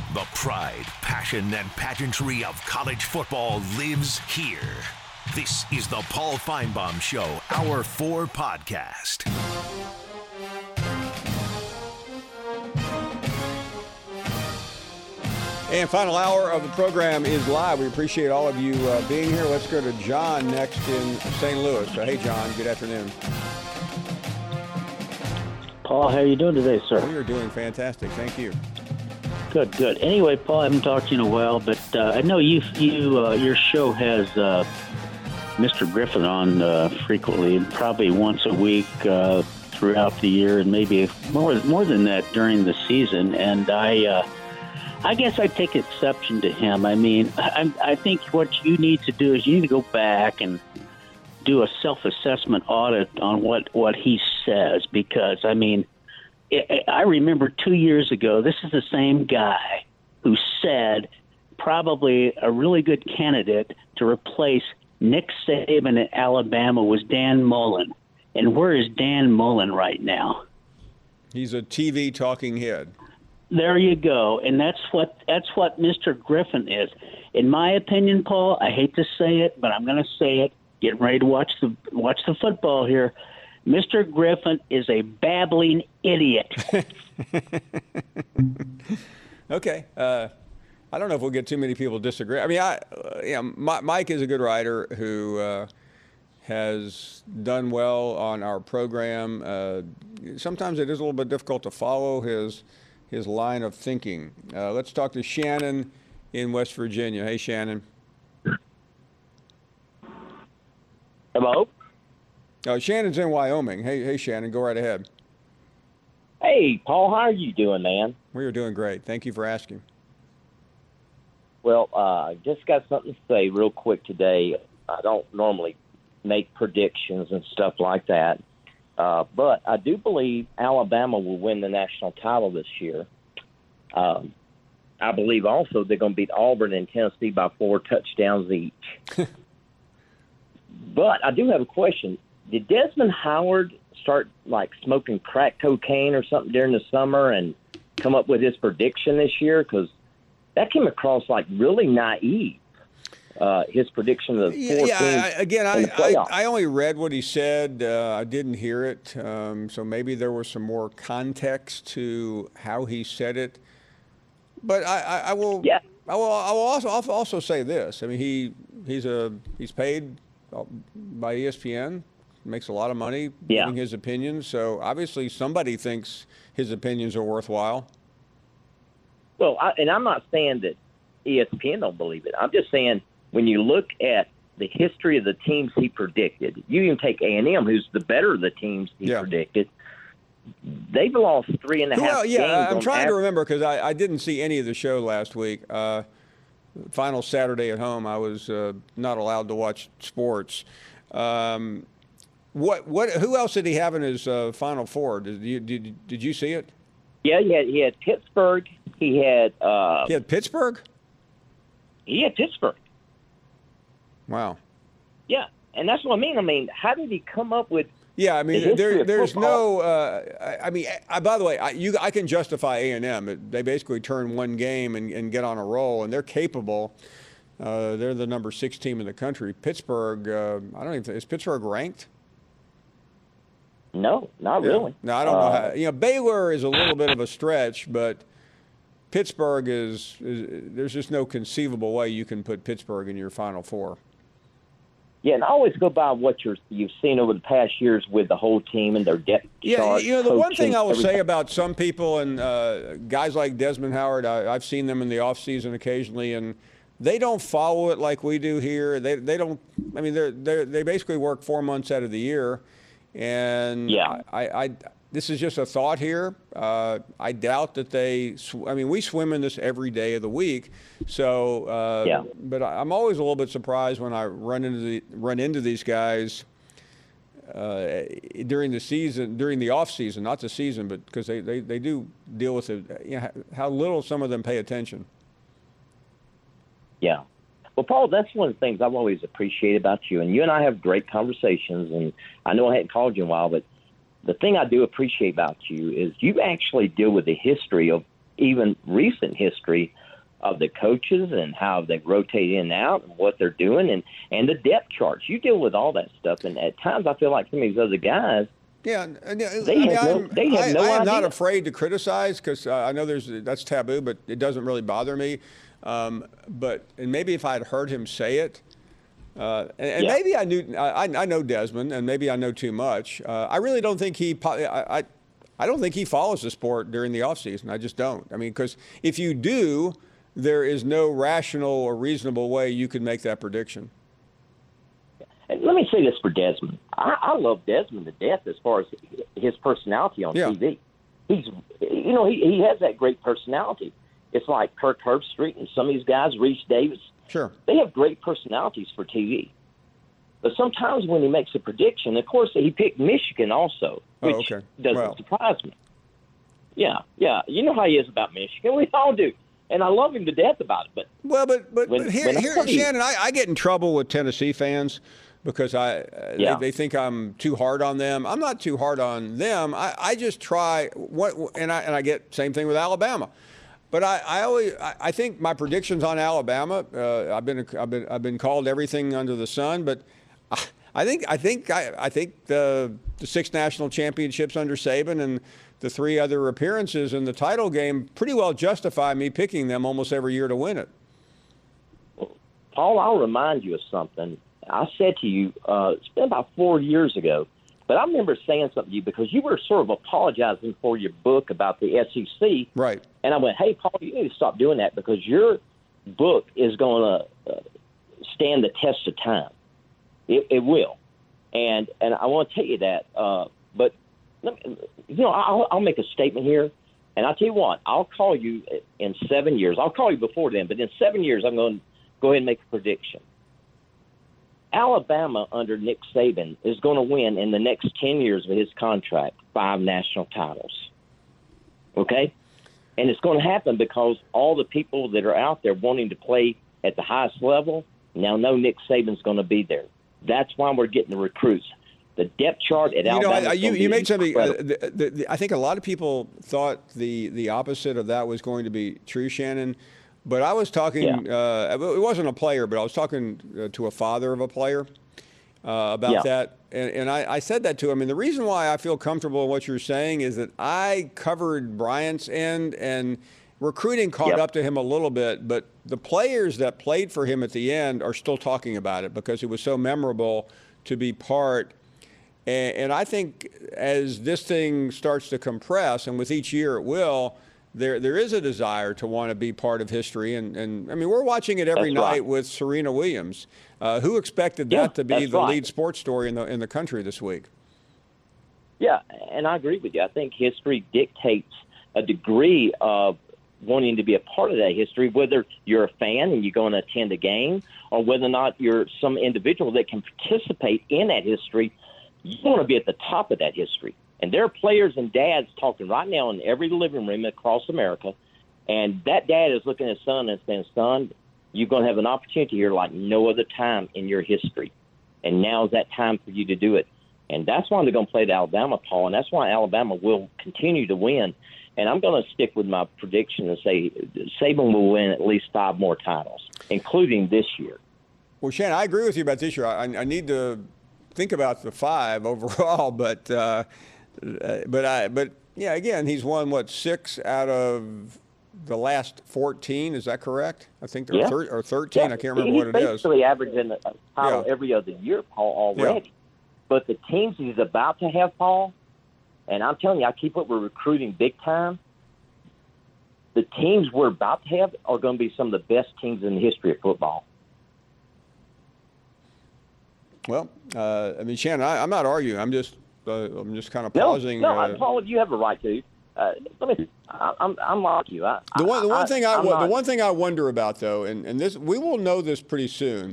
The pride, passion, and pageantry of college football lives here. This is the Paul Finebaum Show, Hour 4 podcast. And final hour of the program is live. We appreciate all of you being here. Let's go to John next in St. Louis. Hey, John. Good afternoon. Paul, how are you doing today, sir? We are doing fantastic. Thank you. Good, good. Anyway, Paul, I haven't talked to you in a while, but I know your show has Mr. Griffin on frequently, probably once a week throughout the year, and maybe more than that during the season. And I guess I take exception to him. I mean, I think what you need to do is you need to go back and do a self-assessment audit on what he says, because, I mean, I remember 2 years ago, this is the same guy who said probably a really good candidate to replace Nick Saban at Alabama was Dan Mullen. And where is Dan Mullen right now? He's a TV talking head. There you go. And that's what Mr. Griffin is. In my opinion, Paul, I hate to say it, but I'm going to say it. Get ready to watch the football here. Mr. Griffin is a babbling idiot. Okay. I don't know if we'll get too many people disagree. I mean, Mike is a good writer who has done well on our program. Sometimes it is a little bit difficult to follow his line of thinking. Let's talk to Shannon in West Virginia. Hey, Shannon. Hello? Shannon's in Wyoming. Hey, Shannon, go right ahead. Hey, Paul, how are you doing, man? We are doing great. Thank you for asking. Well, I just got something to say real quick today. I don't normally make predictions and stuff like that, but I do believe Alabama will win the national title this year. I believe also they're going to beat Auburn and Tennessee by 4 touchdowns each. But I do have a question. Did Desmond Howard start, like, smoking crack cocaine or something during the summer and come up with his prediction this year? Because that came across, like, really naive, his prediction of 4 teams in the playoffs. I only read what he said. I didn't hear it. So maybe there was some more context to how he said it. But I will. Yeah. I will also say this. I mean, he's paid by ESPN. Makes a lot of money giving his opinions. So obviously somebody thinks his opinions are worthwhile. Well, and I'm not saying that ESPN don't believe it. I'm just saying when you look at the history of the teams he predicted, you even take A&M, who's the better of the teams he predicted. They've lost 3.5 games. I'm trying to remember because I didn't see any of the show last week. Final Saturday at home, I was not allowed to watch sports. Who else did he have in his Final Four? Did you see it? Yeah, he had Pittsburgh. He had Pittsburgh? He had Pittsburgh. Wow. Yeah, and that's what I mean. I mean, how did he come up with? Yeah, I mean, there's no. By the way, I can justify A&M. They basically turn one game and get on a roll, and they're capable. They're the number 6 team in the country. Pittsburgh, I don't even. Is Pittsburgh ranked? No, not really. No, I don't know how. Baylor is a little bit of a stretch, but Pittsburgh is. There's just no conceivable way you can put Pittsburgh in your Final Four. Yeah, and I always go by what you've seen over the past years with the whole team and their depth chart. Yeah, the one thing I will say about some people and guys like Desmond Howard, I've seen them in the offseason occasionally, and they don't follow it like we do here. They don't. I mean, they basically work 4 months out of the year, and I this is just a thought here. I doubt that we swim in this every day of the week. So, but I'm always a little bit surprised when I run into these guys during the season, during the off season, not the season, but because they do deal with it. How little some of them pay attention. Yeah. Well, Paul, that's one of the things I've always appreciated about you. And you and I have great conversations. And I know I hadn't called you in a while, but the thing I do appreciate about you is you actually deal with the history of even recent history of the coaches and how they rotate in and out and what they're doing and the depth charts. You deal with all that stuff, and at times I feel like some of these other guys, yeah, they have no I am idea. not afraid to criticize because I know that's taboo, but it doesn't really bother me. And maybe if I'd heard him say it, maybe I know Desmond, and maybe I know too much. I really don't think I don't think he follows the sport during the off season. I just don't. I mean, because if you do, there is no rational or reasonable way you could make that prediction. And let me say this for Desmond. I love Desmond to death as far as his personality on TV. He's, he has that great personality. It's like Kirk Herbstreit and some of these guys, Reese Davis. Sure. They have great personalities for TV. But sometimes when he makes a prediction, of course, he picked Michigan also, which doesn't surprise me. Yeah. You know how he is about Michigan. We all do. And I love him to death about it. But here Shannon, I get in trouble with Tennessee fans because they think I'm too hard on them. I'm not too hard on them. I just try and I get same thing with Alabama. But I think my predictions on Alabama, I've been called everything under the sun, but I think the 6 national championships under Saban and the 3 other appearances in the title game pretty well justify me picking them almost every year to win it. Paul, I'll remind you of something. I said to you, it's been about 4 years ago, but I remember saying something to you because you were sort of apologizing for your book about the SEC. Right. And I went, hey, Paul, you need to stop doing that because your book is going to stand the test of time. It will. And I want to tell you that. But, I'll make a statement here. And I'll tell you what, I'll call you in 7 years. I'll call you before then, but in 7 years, I'm going to go ahead and make a prediction. Alabama under Nick Saban is going to win in the next 10 years of his contract 5 national titles. Okay? And it's going to happen because all the people that are out there wanting to play at the highest level now know Nick Saban's going to be there. That's why we're getting the recruits. The depth chart at Alabama. You made something. I think a lot of people thought the opposite of that was going to be true, Shannon. But I was talking. It wasn't a player, but I was talking to a father of a player about that, and I said that to him. And the reason why I feel comfortable in what you're saying is that I covered Bryant's end, and recruiting caught up to him a little bit, but the players that played for him at the end are still talking about it because it was so memorable to be part. And I think as this thing starts to compress, and with each year it will, there is a desire to want to be part of history. And I mean, we're watching it every night with Serena Williams. Who expected that to be the lead sports story in the country this week? Yeah, and I agree with you. I think history dictates a degree of wanting to be a part of that history, whether you're a fan and you're going to attend a game or whether or not you're some individual that can participate in that history. You want to be at the top of that history. And there are players and dads talking right now in every living room across America, and that dad is looking at his son and saying, son, you're going to have an opportunity here like no other time in your history, and now's that time for you to do it. And that's why they're going to play to Alabama, Paul, and that's why Alabama will continue to win. And I'm going to stick with my prediction and say Saban will win at least 5 more titles, including this year. Well, Shannon, I agree with you about this year. I need to think about the 5 overall, but yeah, again, he's won 6 out of the last 14. Is that correct? I think there are 13. I can't remember what it is. He's basically averaging a title every other year, Paul, already. Yeah. But the teams he's about to have, Paul, and I'm telling you, I keep up with recruiting big time. The teams we're about to have are going to be some of the best teams in the history of football. Well, I mean, Shannon, I'm not arguing. I'm just kind of pausing. No, Paul, you have a right to. I'm like you. The one thing I wonder about, though, and this we will know this pretty soon,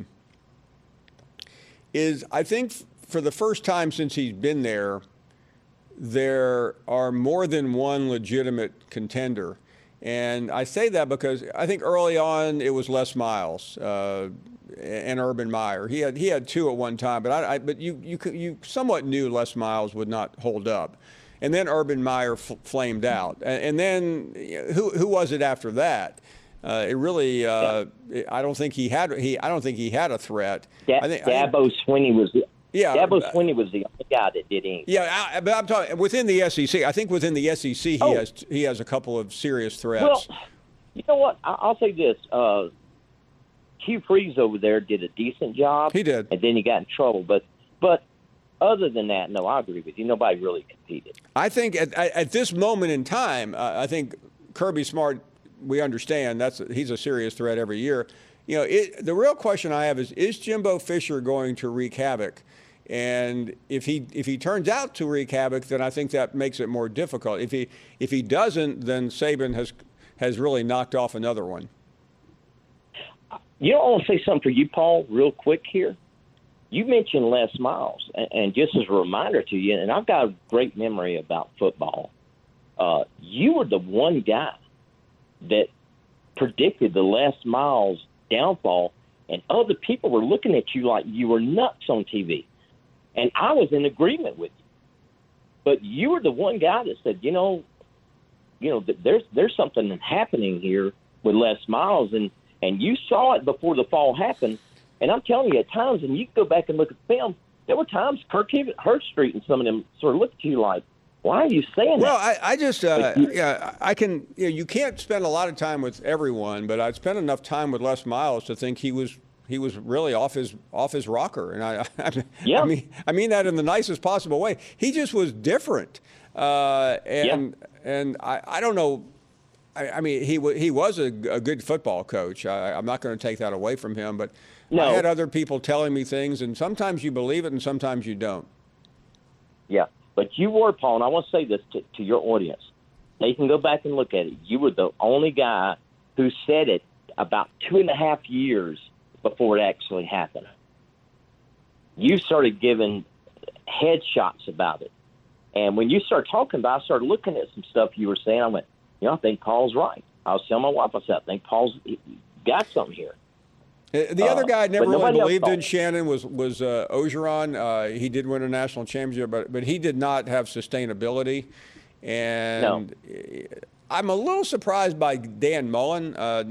is I think for the first time since he's been there are more than one legitimate contender. And I say that because I think early on it was Les Miles and Urban Meyer. He had 2 at one time, but you somewhat knew Les Miles would not hold up. And then Urban Meyer flamed out. And then who was it after that? It really, I don't think he had a threat. Dabo Swinney was the Dabo Swinney was the only guy that did anything. Yeah, but I'm talking within the SEC. I think within the SEC he has a couple of serious threats. Well, you know what? I'll say this. Hugh Freeze over there did a decent job. He did. And then he got in trouble. But other than that, no, I agree with you. Nobody really competed. I think at this moment in time, I think Kirby Smart, we understand he's a serious threat every year. You know, the real question I have is Jimbo Fisher going to wreak havoc? And if he turns out to wreak havoc, then I think that makes it more difficult. If he doesn't, then Saban has really knocked off another one. You know, I want to say something for you, Paul, real quick here. You mentioned Les Miles, and just as a reminder to you, and I've got a great memory about football. You were the one guy that predicted the Les Miles downfall, and other people were looking at you like you were nuts on TV. And I was in agreement with you. But you were the one guy that said, there's something happening here with Les Miles, and you saw it before the fall happened. And I'm telling you, at times, and you can go back and look at the film, there were times Kirk Herbstreit and some of them sort of looked at you like, why are you saying that? Well, I just, I can, you can't spend a lot of time with everyone, but I'd spent enough time with Les Miles to think he was really off his rocker, and I mean that in the nicest possible way. He just was different, and I don't know. I mean, he was a good football coach. I'm not going to take that away from him, but no. I had other people telling me things, and sometimes you believe it, and sometimes you don't. Yeah, but you were, Paul, and I want to say this to your audience. They can go back and look at it. You were the only guy who said it about 2.5 years before it actually happened. You started giving headshots about it. And when you started talking about it, I started looking at some stuff you were saying. I went, I think Paul's right. I was telling my wife, I said, I think Paul's got something here. The other guy I never really believed in, Shannon, was Orgeron. He did win a national championship, but he did not have sustainability. And I'm a little surprised by Dan Mullen.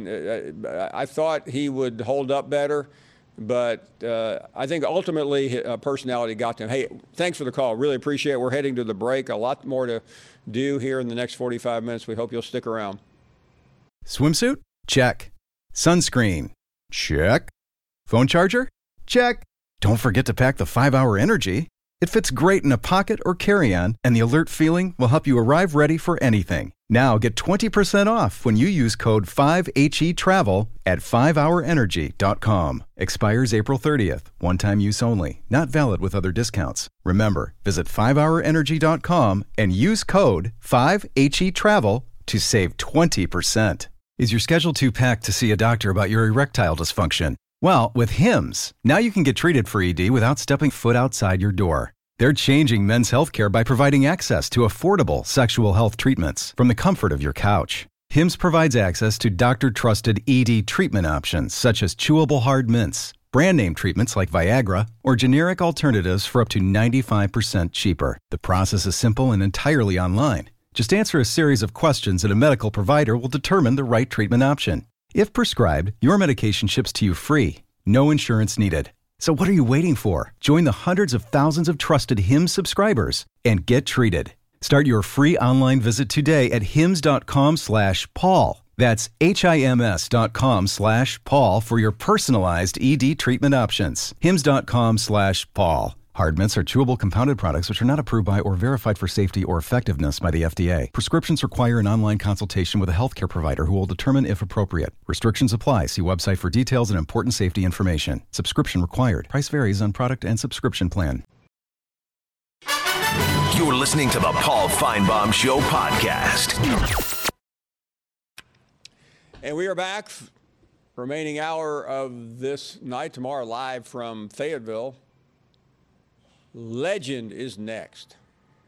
I thought he would hold up better, but I think ultimately personality got to him. Hey, thanks for the call. Really appreciate it. We're heading to the break. A lot more to do here in the next 45 minutes. We hope you'll stick around. Swimsuit? Check. Sunscreen? Check. Phone charger? Check. Don't forget to pack the 5-Hour Energy. It fits great in a pocket or carry-on, and the alert feeling will help you arrive ready for anything. Now get 20% off when you use code 5HETRAVEL at 5hourenergy.com. Expires April 30th. One-time use only. Not valid with other discounts. Remember, visit 5hourenergy.com and use code 5HETRAVEL to save 20%. Is your schedule too packed to see a doctor about your erectile dysfunction? Well, with Hims, now you can get treated for ED without stepping foot outside your door. They're changing men's healthcare by providing access to affordable sexual health treatments from the comfort of your couch. Hims provides access to doctor-trusted ED treatment options such as chewable hard mints, brand name treatments like Viagra, or generic alternatives for up to 95% cheaper. The process is simple and entirely online. Just answer a series of questions and a medical provider will determine the right treatment option. If prescribed, your medication ships to you free. No insurance needed. So what are you waiting for? Join the hundreds of thousands of trusted Hims subscribers and get treated. Start your free online visit today at hims.com/Paul. That's HIMS.com/Paul for your personalized ED treatment options. hims.com/Paul. Hard mints are chewable compounded products which are not approved by or verified for safety or effectiveness by the FDA. Prescriptions require an online consultation with a healthcare provider who will determine if appropriate. Restrictions apply. See website for details and important safety information. Subscription required. Price varies on product and subscription plan. You're listening to the Paul Feinbaum Show podcast. And we are back. Remaining hour of this night. Tomorrow live from Fayetteville. Legend is next.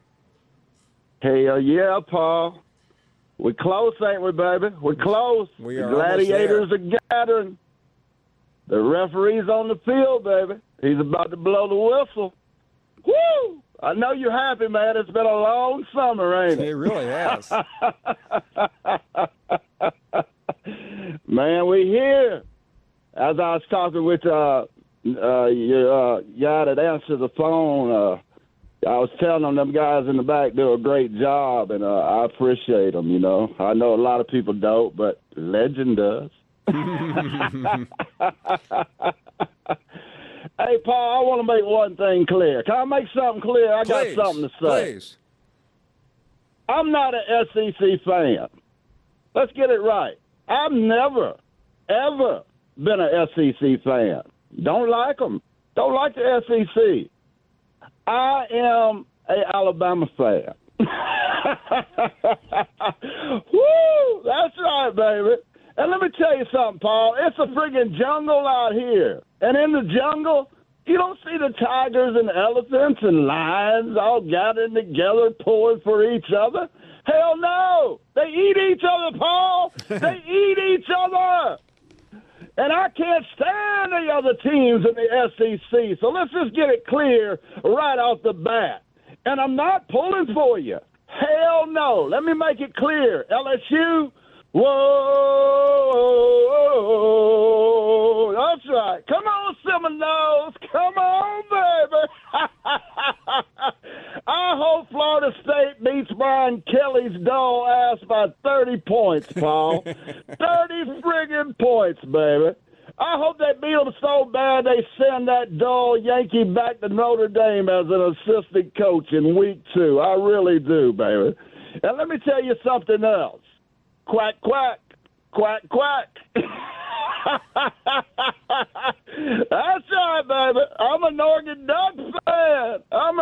Hell yeah, Paul. We're close, ain't we, baby? We're close. We are. The gladiators are gathering. The referee's on the field, baby. He's about to blow the whistle. Woo! I know you're happy, man. It's been a long summer, ain't it? It really has. Man, we here. As I was talking with your guy that answered the phone, I was telling them guys in the back do a great job, and I appreciate them, you know. I know a lot of people don't, but Legend does. Hey, Paul, I want to make one thing clear. Can I make something clear? I got something to say. Please. I'm not an SEC fan. Let's get it right. I've never, ever been an SEC fan. Don't like them. Don't like the SEC. I am an Alabama fan. Woo! That's right, baby. And let me tell you something, Paul. It's a friggin' jungle out here. And in the jungle, you don't see the tigers and elephants and lions all gathered together pulling for each other. Hell no! They eat each other, Paul! They eat each other! And I can't stand the other teams in the SEC. So let's just get it clear right off the bat. And I'm not pulling for you. Hell no. Let me make it clear. LSU, whoa. That's right. Come on, Seminoles. Come on, baby. I hope Florida State beats Brian Kelly's dull ass by 30 points, Paul. 30 friggin' points, baby. I hope they beat them so bad they send that dull Yankee back to Notre Dame as an assistant coach in week 2. I really do, baby. And let me tell you something else. Quack, quack. Quack, quack. That's right, baby. I'm an Oregon Ducks fan.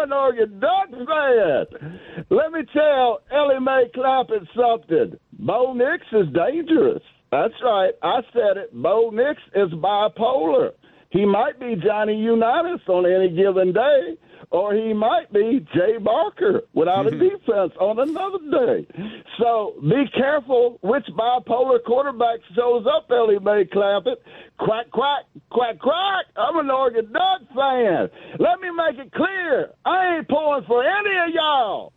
Let me tell Ellie Mae Clappett something. Bo Nix is dangerous. That's right. I said it. Bo Nix is bipolar. He might be Johnny Unitas on any given day, or he might be Jay Barker without a defense on another day. So be careful which bipolar quarterback shows up, Ellie Mae Clappett. Quack, quack, quack, quack. I'm an Oregon Duck fan. Let me make it clear. I ain't pulling for any of y'all.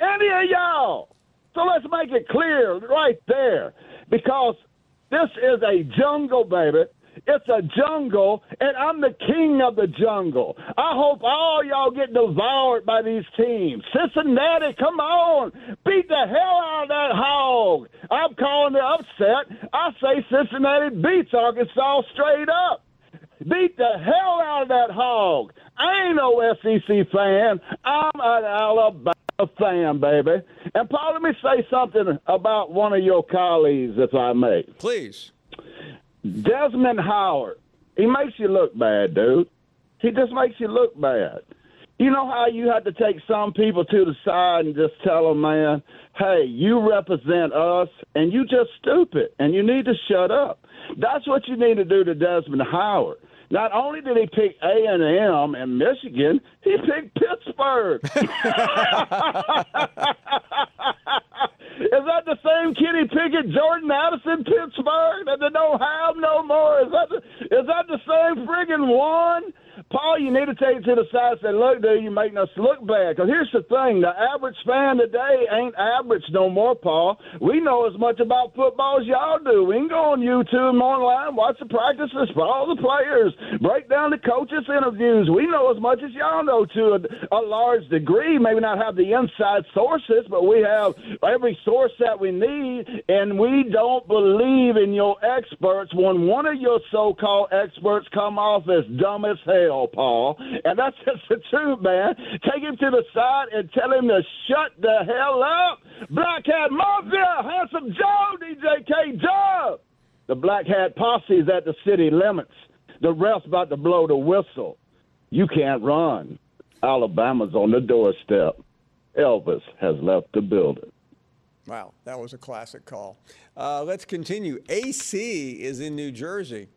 So let's make it clear right there, because this is a jungle, baby. It's a jungle, and I'm the king of the jungle. I hope all y'all get devoured by these teams. Cincinnati, come on. Beat the hell out of that hog. I'm calling the upset. I say Cincinnati beats Arkansas straight up. Beat the hell out of that hog. I ain't no SEC fan. I'm an Alabama fan, baby. And, Paul, let me say something about one of your colleagues, if I may. Please. Desmond Howard. He makes you look bad, dude. He just makes you look bad. You know how you have to take some people to the side and just tell them, man, hey, you represent us, and you just stupid, and you need to shut up. That's what you need to do to Desmond Howard. Not only did he pick A&M and Michigan, he picked Pittsburgh. Is that the same kid he picked at Jordan Addison, Pittsburgh, that they don't have no more? Is that the same friggin' one? Paul, you need to take it to the side and say, look, dude, you're making us look bad. Because here's the thing. The average fan today ain't average no more, Paul. We know as much about football as y'all do. We can go on YouTube and online, watch the practices, follow the players, break down the coaches' interviews. We know as much as y'all know to a large degree. Maybe not have the inside sources, but we have every source that we need, and we don't believe in your experts when one of your so-called experts come off as dumb as hell, Paul. And that's just the truth, man. Take him to the side and tell him to shut the hell up. Black Hat Mafia, Handsome Joe, DJ K. Joe. The Black Hat Posse is at the city limits. The ref's about to blow the whistle. You can't run. Alabama's on the doorstep. Elvis has left the building. Wow, that was a classic call. Let's continue. AC is in New Jersey.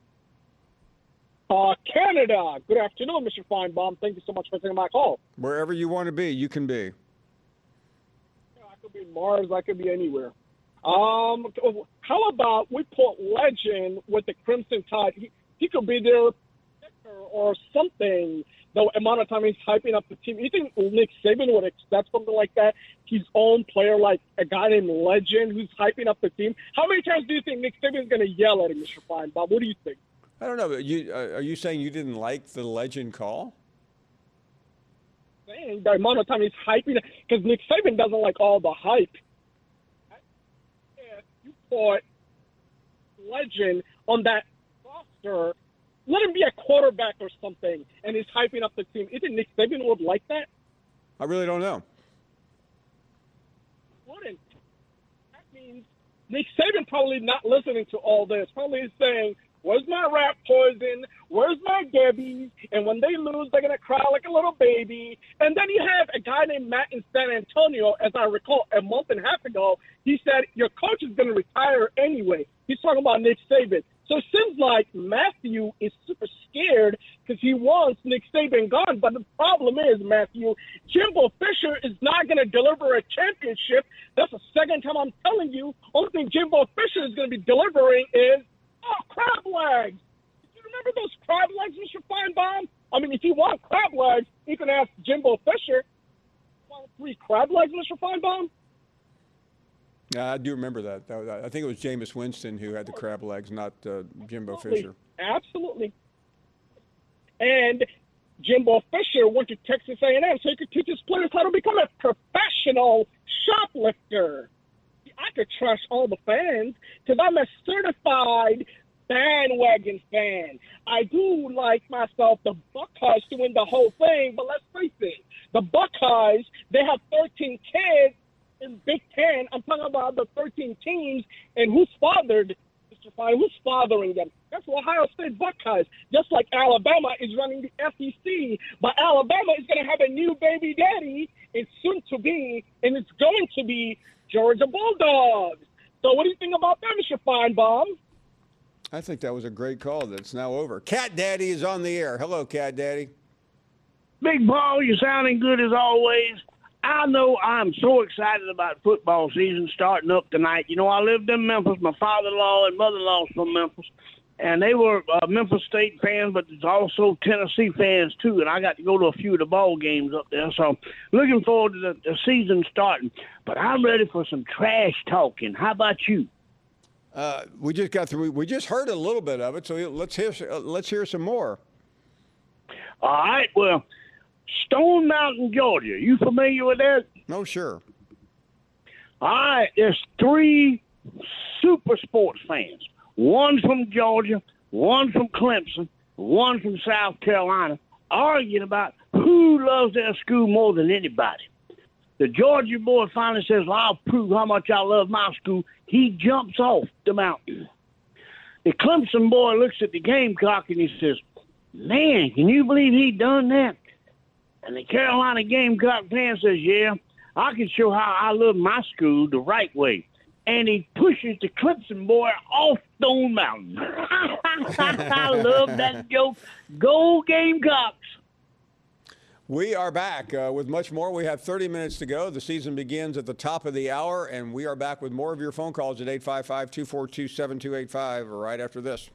Canada. Good afternoon, Mr. Feinbaum. Thank you so much for taking my call. Wherever you want to be, you can be. I could be Mars. I could be anywhere. How about we put Legend with the Crimson Tide? He could be their picker or something. the amount of time he's hyping up the team. You think Nick Saban would accept something like that? His own player, like a guy named Legend, who's hyping up the team. How many times do you think Nick Saban is going to yell at him, Mr. Feinbaum? What do you think? I don't know. But are you saying you didn't like the Legend call? Saying the amount of time he's hyping it, because Nick Saban doesn't like all the hype. If you put Legend on that roster, let him be a quarterback or something, and he's hyping up the team. Isn't Nick Saban would like that? I really don't know. Wouldn't. That means Nick Saban probably not listening to all this. Probably saying, where's my rat poison? Where's my Debbie? And when they lose, they're going to cry like a little baby. And then you have a guy named Matt in San Antonio, as I recall, a month and a half ago. He said, your coach is going to retire anyway. He's talking about Nick Saban. So it seems like Matthew is super scared because he wants Nick Saban gone. But the problem is, Matthew, Jimbo Fisher is not going to deliver a championship. That's the second time I'm telling you. Only thing Jimbo Fisher is going to be delivering is crab legs. Do you remember those crab legs, Mr. Feinbaum? I mean, if you want crab legs, you can ask Jimbo Fisher. Want 3 crab legs, Mr. Feinbaum? Yeah, I do remember that. I think it was Jameis Winston who had the crab legs, not Jimbo Absolutely. Fisher. Absolutely. And Jimbo Fisher went to Texas A&M so he could teach his players how to become a professional shoplifter. I could trust all the fans because I'm a certified bandwagon fan. I do like myself the Buckeyes to win the whole thing, but let's face it, the Buckeyes, they have 13 kids in Big Ten. I'm talking about the 13 teams, and who's fathered, Mr. Fine? Who's fathering them? That's Ohio State Buckeyes. Just like Alabama is running the SEC, but Alabama is going to have a new baby daddy. It's soon to be, and it's going to be Georgia Bulldogs. So what do you think about that, Mr. Feinbaum? I think that was a great call that's now over. Cat Daddy is on the air. Hello, Cat Daddy. Big Paul, you're sounding good as always. I know I'm so excited about football season starting up tonight. You know, I lived in Memphis. My father-in-law and mother-in-law from Memphis, and they were Memphis State fans, but there's also Tennessee fans too, and I got to go to a few of the ball games up there. So looking forward to the season starting. But I'm ready for some trash talking. How about you? We just got through. We just heard a little bit of it, so let's hear some more. All right, well, Stone Mountain, Georgia. You familiar with that? No, sure. All right, there's 3 super sports fans. One from Georgia, one from Clemson, one from South Carolina, arguing about who loves their school more than anybody. The Georgia boy finally says, well, I'll prove how much I love my school. He jumps off the mountain. The Clemson boy looks at the Gamecock and he says, man, can you believe he done that? And the Carolina Gamecock fan says, yeah, I can show how I love my school the right way. And he pushes the Clemson boy off Stone Mountain. I love that joke. Go Gamecocks. We are back with much more. We have 30 minutes to go. The season begins at the top of the hour, and we are back with more of your phone calls at 855-242-7285 right after this.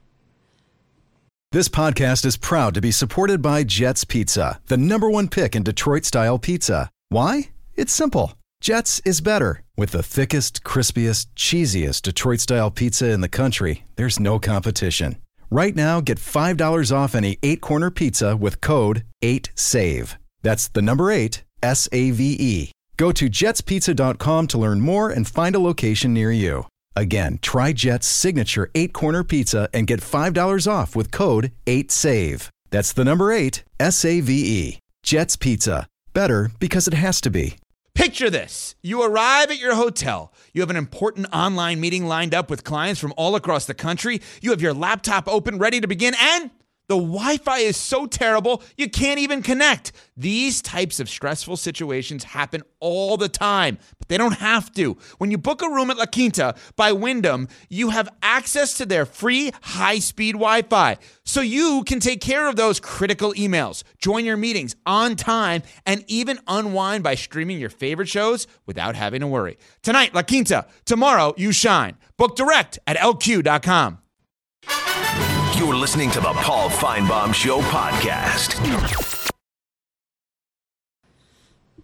This podcast is proud to be supported by Jets Pizza, the #1 pick in Detroit-style pizza. Why? It's simple. Jets is better. With the thickest, crispiest, cheesiest Detroit-style pizza in the country, there's no competition. Right now, get $5 off any 8-corner pizza with code 8SAVE. That's the number 8, S-A-V-E. Go to jetspizza.com to learn more and find a location near you. Again, try Jet's signature 8-corner pizza and get $5 off with code 8SAVE. That's the number 8, S-A-V-E. Jet's Pizza. Better because it has to be. Picture this. You arrive at your hotel. You have an important online meeting lined up with clients from all across the country. You have your laptop open, ready to begin, and the Wi-Fi is so terrible, you can't even connect. These types of stressful situations happen all the time, but they don't have to. When you book a room at La Quinta by Wyndham, you have access to their free high-speed Wi-Fi, so you can take care of those critical emails, join your meetings on time, and even unwind by streaming your favorite shows without having to worry. Tonight, La Quinta. Tomorrow, you shine. Book direct at LQ.com. You're listening to the Paul Feinbaum Show podcast.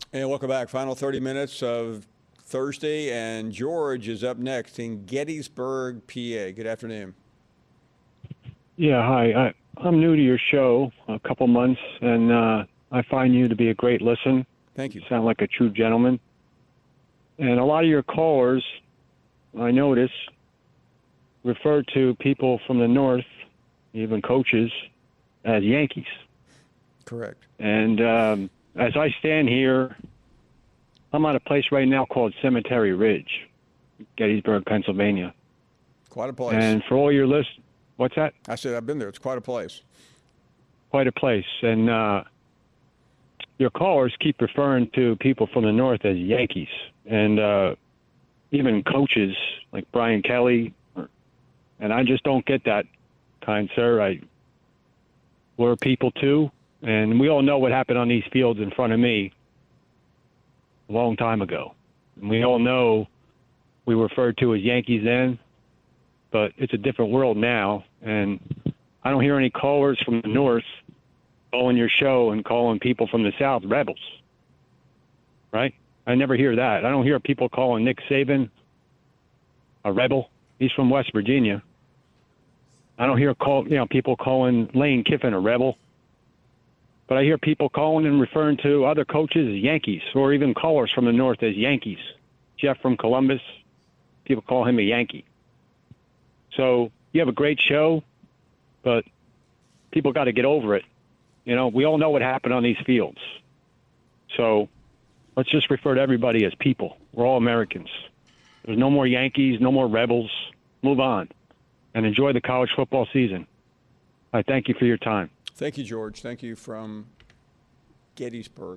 And welcome back. Final 30 minutes of Thursday, and George is up next in Gettysburg, PA. Good afternoon. Yeah, hi. I'm new to your show, a couple months, and I find you to be a great listen. Thank you. You sound like a true gentleman. And a lot of your callers, I notice, refer to people from the North, even coaches, as Yankees. Correct. And as I stand here, I'm at a place right now called Cemetery Ridge, Gettysburg, Pennsylvania. Quite a place. And for all your lists, what's that? I said I've been there. It's quite a place. Quite a place. And your callers keep referring to people from the North as Yankees. And even coaches like Brian Kelly. And I just don't get that, kind sir. We're people too. And we all know what happened on these fields in front of me a long time ago. And we all know we were referred to as Yankees then, but it's a different world now. And I don't hear any callers from the North calling your show and calling people from the South rebels, right? I never hear that. I don't hear people calling Nick Saban a rebel. He's from West Virginia. I don't hear people calling Lane Kiffin a rebel. But I hear people calling and referring to other coaches as Yankees, or even callers from the North as Yankees. Jeff from Columbus, people call him a Yankee. So you have a great show, but people got to get over it. You know, we all know what happened on these fields. So let's just refer to everybody as people. We're all Americans. There's no more Yankees, no more rebels. Move on and enjoy the college football season. I thank you for your time. Thank you, George. Thank you from Gettysburg.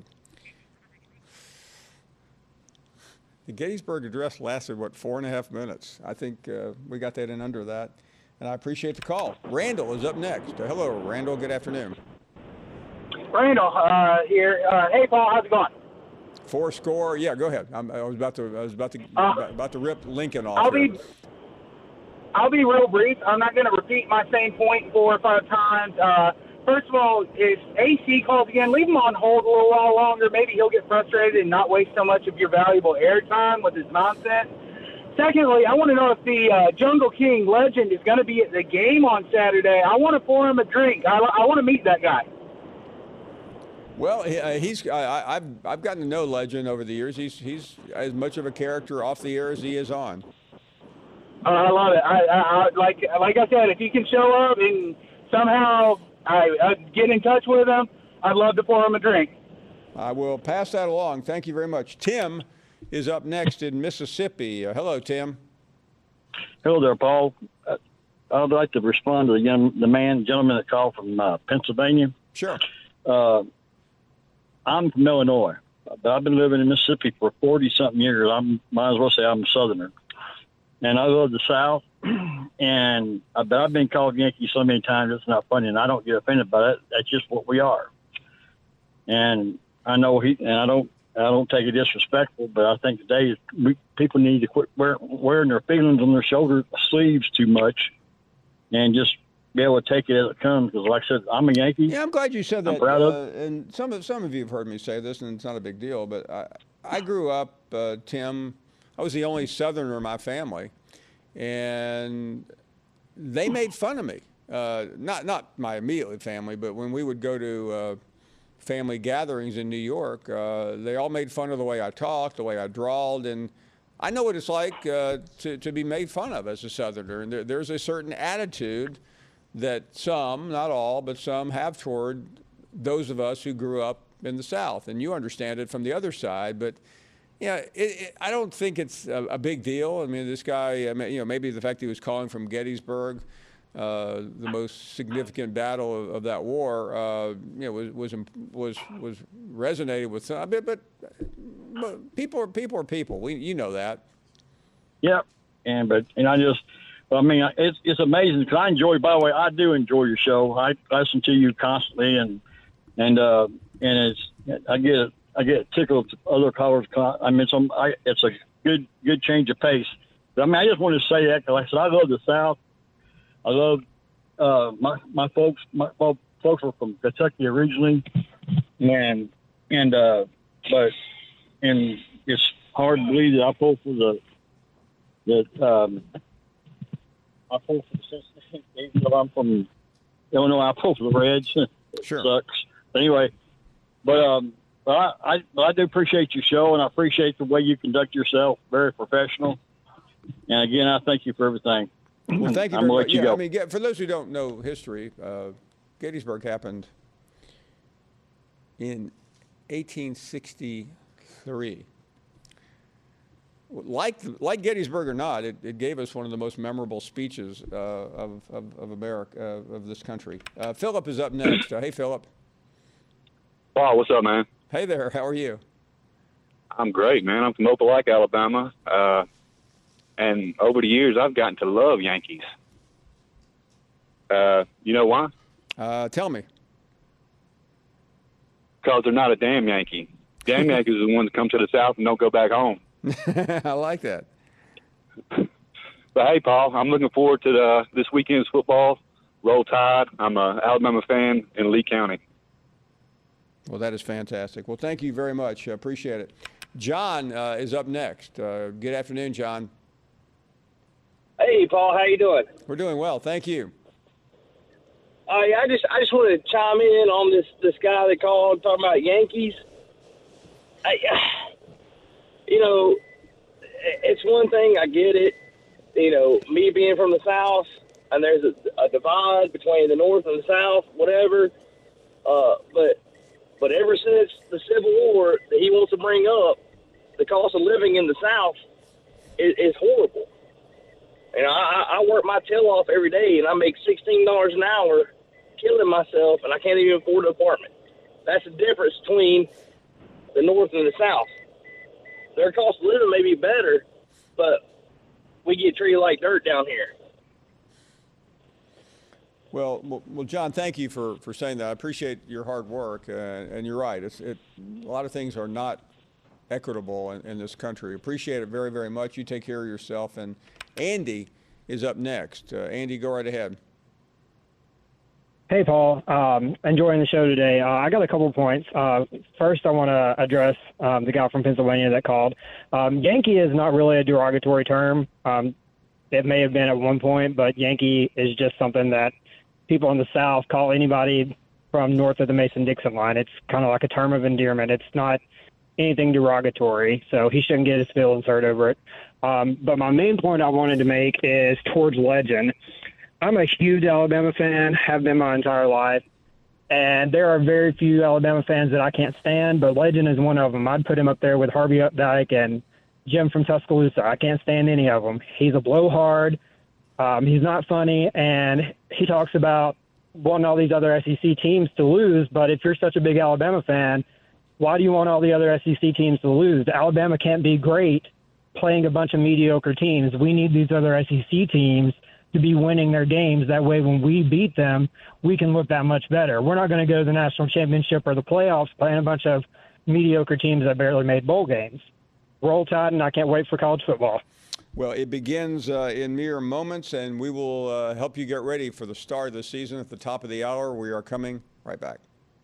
The Gettysburg address lasted, 4.5 minutes? I think we got that in under that. And I appreciate the call. Randall is up next. Hello, Randall. Good afternoon. Randall here. Hey, Paul. How's it going? 4 score. Yeah, go ahead. I was about to rip Lincoln off. I'll be real brief. I'm not going to repeat my same point 4 or 5 times. First of all, if AC calls again, leave him on hold a little while longer. Maybe he'll get frustrated and not waste so much of your valuable airtime with his nonsense. Secondly, I want to know if the Jungle King legend is going to be at the game on Saturday. I want to pour him a drink. I want to meet that guy. Well, I've gotten to know Legend over the years. He's as much of a character off the air as he is on. I love it. I like I said, if he can show up and somehow I get in touch with him, I'd love to pour him a drink. I will pass that along. Thank you very much. Tim is up next in Mississippi. Hello, Tim. Hello there, Paul. I'd like to respond to the gentleman that called from Pennsylvania. Sure. I'm from Illinois, but I've been living in Mississippi for 40-something years. I might as well say I'm a Southerner. And I love the South, but I've been called Yankee so many times it's not funny, and I don't get offended by that. That's just what we are. And I know I don't take it disrespectful, but I think today people need to quit wearing their feelings on their shoulder sleeves too much, and just be able to take it as it comes. Because, like I said, I'm a Yankee. Yeah, I'm glad you said that. I'm proud of and some of you have heard me say this, and it's not a big deal. But I grew up, Tim. I was the only Southerner in my family, and they made fun of me. Not my immediate family, but when we would go to family gatherings in New York, they all made fun of the way I talked, the way I drawled, and I know what it's like to be made fun of as a Southerner. And there's a certain attitude that some, not all, but some have toward those of us who grew up in the South. And you understand it from the other side, but yeah, I don't think it's a big deal. I mean, this guy, maybe the fact he was calling from Gettysburg, the most significant battle of that war, was resonated with some. But people are people. You know that. Yeah, it's amazing because I enjoy. By the way, I do enjoy your show. I listen to you constantly, and I get tickled to other callers. It's a good change of pace. But I just want to say that because, like I said, I love the South. I love my folks. My folks are from Kentucky originally, but and it's hard to believe that I pulled for the Cincinnati. Even though I'm from Illinois, I pulled for the Reds. Sure. Sucks. Anyway, but I do appreciate your show, and I appreciate the way you conduct yourself. Very professional. And again, I thank you for everything. Well, thank you I'm very gonna much. let you go. I mean, for those who don't know history, Gettysburg happened in 1863. Like Gettysburg or not, it gave us one of the most memorable speeches of America, of this country. Philip is up next. Hey, Philip. Paul, what's up, man? Hey there. How are you? I'm great, man. I'm from Opelika, Alabama. And over the years, I've gotten to love Yankees. You know why? Tell me. Because they're not a damn Yankee. Damn Yankees are the ones that come to the South and don't go back home. I like that. But, hey, Paul, I'm looking forward to this weekend's football. Roll Tide. I'm an Alabama fan in Lee County. Well, that is fantastic. Well, thank you very much. I appreciate it. John is up next. Good afternoon, John. Hey, Paul, how you doing? We're doing well, thank you. Yeah, I just wanted to chime in on this guy that called talking about Yankees. It's one thing, I get it. Me being from the South, and there's a divide between the North and the South, whatever. But ever since the Civil War that he wants to bring up, the cost of living in the South is horrible. I work my tail off every day, and I make $16 an hour, killing myself, and I can't even afford an apartment. That's the difference between the North and the South. Their cost of living may be better, but we get treated like dirt down here. Well, John, thank you for saying that. I appreciate your hard work, and you're right. A lot of things are not equitable in this country. Appreciate it very, very much. You take care of yourself. And Andy is up next. Andy, go right ahead. Hey, Paul. Enjoying the show today. I got a couple of points. First, I want to address the guy from Pennsylvania that called. Yankee is not really a derogatory term. It may have been at one point, but Yankee is just something that people in the South call anybody from north of the Mason-Dixon line. It's kind of like a term of endearment. It's not anything derogatory, so he shouldn't get his feelings hurt over it. But my main point I wanted to make is towards Legend. I'm a huge Alabama fan, have been my entire life, and there are very few Alabama fans that I can't stand, but Legend is one of them. I'd put him up there with Harvey Updike and Jim from Tuscaloosa. I can't stand any of them. He's a blowhard. He's not funny, and he talks about wanting all these other SEC teams to lose, but if you're such a big Alabama fan, why do you want all the other SEC teams to lose? Alabama can't be great playing a bunch of mediocre teams. We need these other SEC teams to be winning their games. That way when we beat them, we can look that much better. We're not going to go to the national championship or the playoffs playing a bunch of mediocre teams that barely made bowl games. Roll Tide, and I can't wait for college football. Well, it begins in mere moments, and we will help you get ready for the start of the season at the top of the hour. We are coming right back.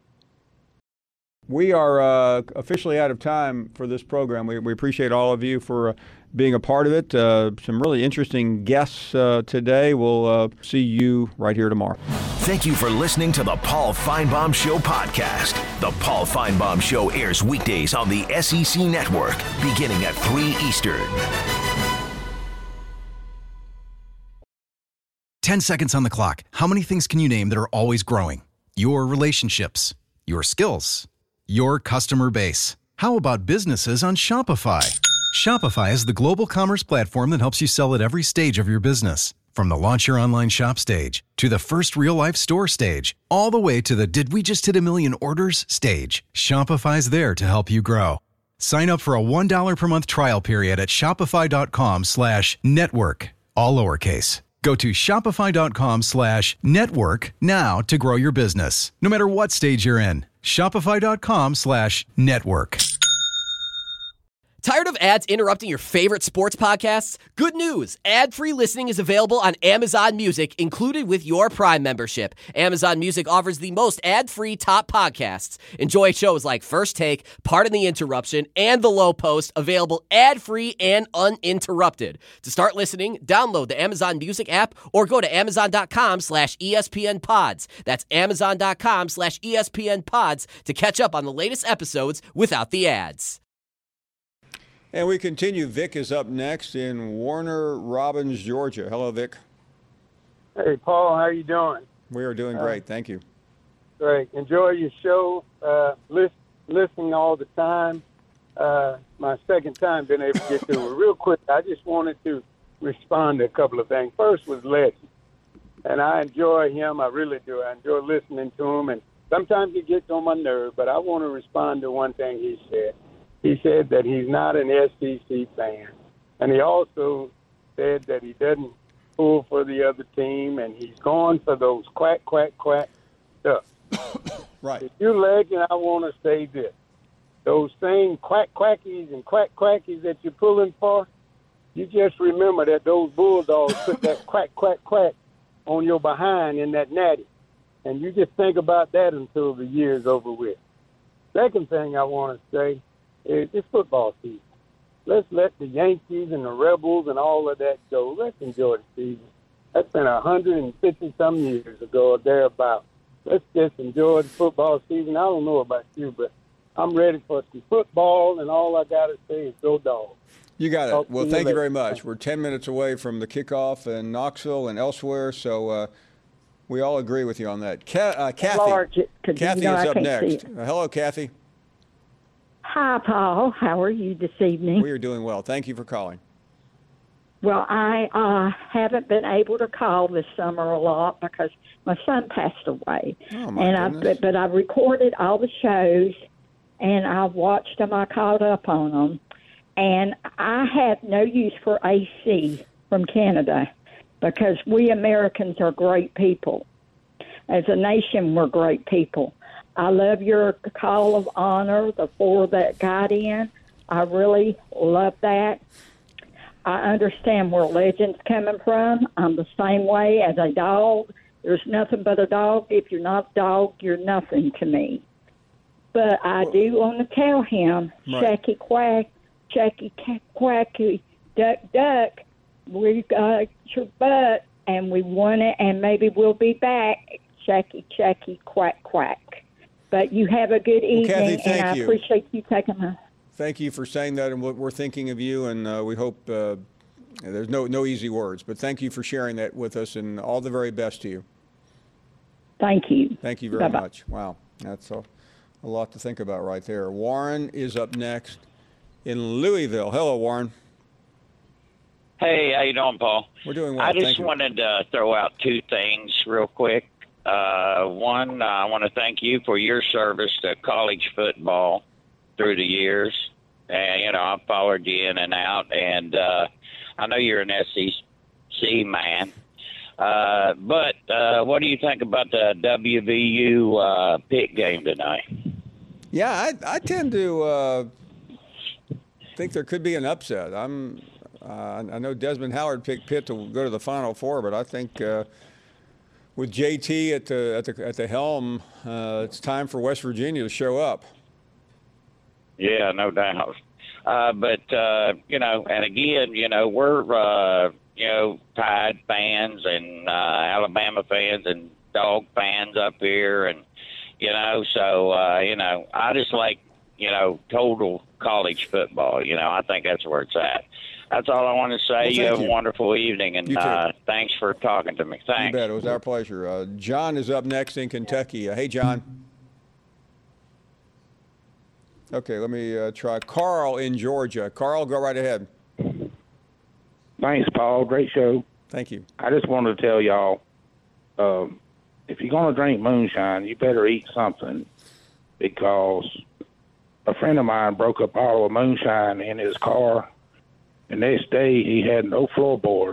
We are officially out of time for this program. We appreciate all of you for being a part of it. Some really interesting guests today. We'll see you right here tomorrow. Thank you for listening to the Paul Feinbaum Show podcast. The Paul Feinbaum Show airs weekdays on the SEC Network, beginning at 3 Eastern. 10 seconds on the clock. How many things can you name that are always growing? Your relationships, your skills, your customer base. How about businesses on Shopify? Shopify is the global commerce platform that helps you sell at every stage of your business. From the launch your online shop stage, to the first real-life store stage, all the way to the did we just hit a million orders stage. Shopify's there to help you grow. Sign up for a $1 per month trial period at shopify.com/network, all lowercase. Go to shopify.com/network now to grow your business, no matter what stage you're in. Shopify.com/network. Tired of ads interrupting your favorite sports podcasts? Good news! Ad-free listening is available on Amazon Music, included with your Prime membership. Amazon Music offers the most ad-free top podcasts. Enjoy shows like First Take, Pardon the Interruption, and The Low Post, available ad-free and uninterrupted. To start listening, download the Amazon Music app or go to amazon.com/ESPN Pods. That's amazon.com/ESPN Pods to catch up on the latest episodes without the ads. And we continue. Vic is up next in Warner Robins, Georgia. Hello, Vic. Hey, Paul. How you doing? We are doing great. Thank you. Great. Enjoy your show. Listening all the time. My second time being able to get to it. Real quick, I just wanted to respond to a couple of things. First was Legend. And I enjoy him. I really do. I enjoy listening to him. And sometimes he gets on my nerve, but I want to respond to one thing he said. He said that he's not an SEC fan. And he also said that he doesn't pull for the other team, and he's going for those quack, quack, quack stuff. Right. If you're Legend, I want to say this. Those same quack, quackies and quack, quackies that you're pulling for, you just remember that those Bulldogs put that quack, quack, quack on your behind in that natty. And you just think about that until the year's over with. Second thing I want to say, it's football season. Let's let the Yankees and the Rebels and all of that go. Let's enjoy the season. That's been 150-some years ago or thereabouts. Let's just enjoy the football season. I don't know about you, but I'm ready for some football, and all I got to say is go Dogs. You got it. Well, thank you very much. We're 10 minutes away from the kickoff in Knoxville and elsewhere, so we all agree with you on that. Kathy, Lord, Kathy is up next. Hello, Kathy. Hi, Paul. How are you this evening? We are doing well. Thank you for calling. Well, I haven't been able to call this summer a lot because my son passed away. Oh, my goodness. But I recorded all the shows, and I watched them. I caught up on them. And I have no use for AC from Canada because we Americans are great people. As a nation, we're great people. I love your call of honor, the four that got in. I really love that. I understand where Legend's coming from. I'm the same way as a dog. There's nothing but a dog. If you're not a dog, you're nothing to me. But I do want to tell him, Shacky quack, Shacky quacky, duck, duck, we got your butt, and we won it, and maybe we'll be back. Shacky, shacky, quack, quack. But you have a good evening, Kathy, and I appreciate you taking my... Thank you for saying that, and we're thinking of you, and we hope there's no easy words, but thank you for sharing that with us, and all the very best to you. Thank you. Thank you very much. Wow, that's a lot to think about right there. Warren is up next in Louisville. Hello, Warren. Hey, how you doing, Paul? We're doing well. I Thank just you. wanted to throw out two things real quick. One, I want to thank you for your service to college football through the years. And, I've followed you in and out, and I know you're an SEC man. But what do you think about the WVU Pitt game tonight? Yeah, I tend to think there could be an upset. I know Desmond Howard picked Pitt to go to the Final Four, but I think with JT at the helm, it's time for West Virginia to show up. Yeah, no doubt. But and again, we're Tide fans and Alabama fans and Dog fans up here, and so I just like total college football. I think that's where it's at. That's all I want to say. Well, you have a wonderful evening, and thanks for talking to me. Thanks. You bet. It was our pleasure. John is up next in Kentucky. Hey, John. Okay, let me try Carl in Georgia. Carl, go right ahead. Thanks, Paul. Great show. Thank you. I just wanted to tell y'all, if you're going to drink moonshine, you better eat something, because a friend of mine broke a bottle of moonshine in his car. The next day, he had no floorboard.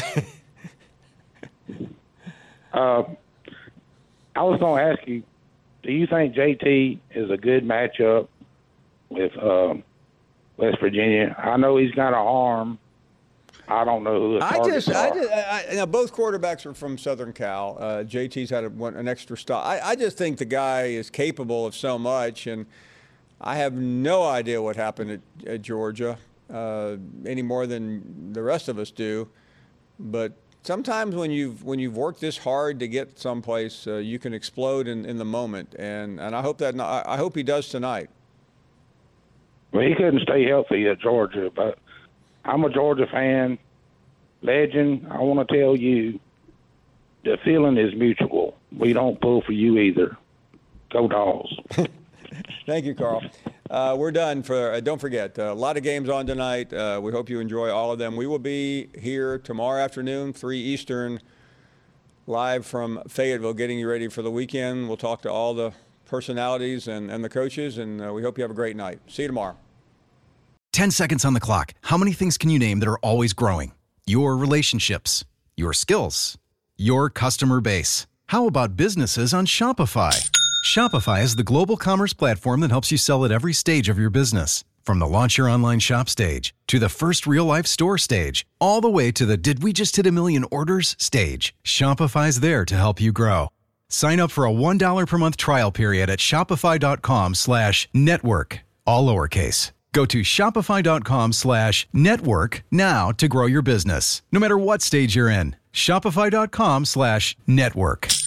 I was going to ask you, do you think JT is a good matchup with West Virginia? I know he's got an arm. I don't know who his targets are. Both quarterbacks are from Southern Cal. JT's had an extra stop. I just think the guy is capable of so much, and I have no idea what happened at Georgia any more than the rest of us do. But sometimes when you've worked this hard to get someplace, you can explode in the moment, and I hope he does tonight. Well, he couldn't stay healthy at Georgia, but I'm a Georgia fan. Legend, I want to tell you, the feeling is mutual. We don't pull for you either. Go Dogs. Thank you, Carl. We're done. Don't forget, a lot of games on tonight. We hope you enjoy all of them. We will be here tomorrow afternoon, 3 Eastern, live from Fayetteville, getting you ready for the weekend. We'll talk to all the personalities and the coaches, and we hope you have a great night. See you tomorrow. 10 seconds on the clock. How many things can you name that are always growing? Your relationships, your skills, your customer base. How about businesses on Shopify? Shopify is the global commerce platform that helps you sell at every stage of your business. From the launch your online shop stage, to the first real-life store stage, all the way to the did we just hit a million orders stage. Shopify's there to help you grow. Sign up for a $1 per month trial period at shopify.com/network, all lowercase. Go to shopify.com/network now to grow your business, no matter what stage you're in. Shopify.com/network.